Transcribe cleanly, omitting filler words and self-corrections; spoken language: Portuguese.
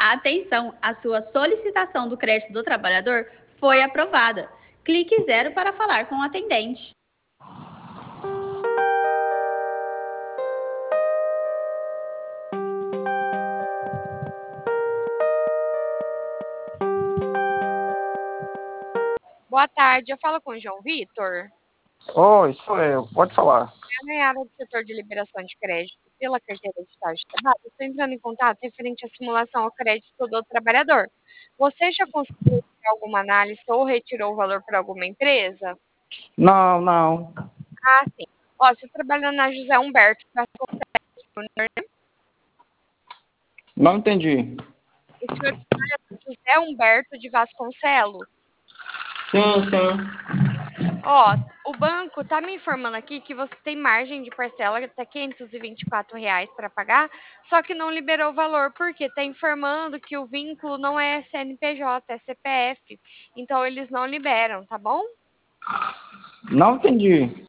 Atenção, a sua solicitação do crédito do trabalhador foi aprovada. Clique 0 para falar com o atendente. Boa tarde, eu falo com o João Vitor. Oi, sou eu. Pode falar. É a Nayara do setor de liberação de crédito pela carteira de estágio de trabalho. Estou entrando em contato referente à simulação ao crédito do trabalhador. Você já conseguiu fazer alguma análise ou retirou o valor para alguma empresa? Não, não. Ah, sim. Ó, você trabalha na José Humberto Vasconcelos Júnior. Não entendi. O senhor trabalha na José Humberto de Vasconcelos? Sim, sim. Ó, o banco tá me informando aqui que você tem margem de parcela até R$ 524 para pagar, só que não liberou o valor, porque tá informando que o vínculo não é CNPJ, é CPF. Então eles não liberam, tá bom? Não entendi.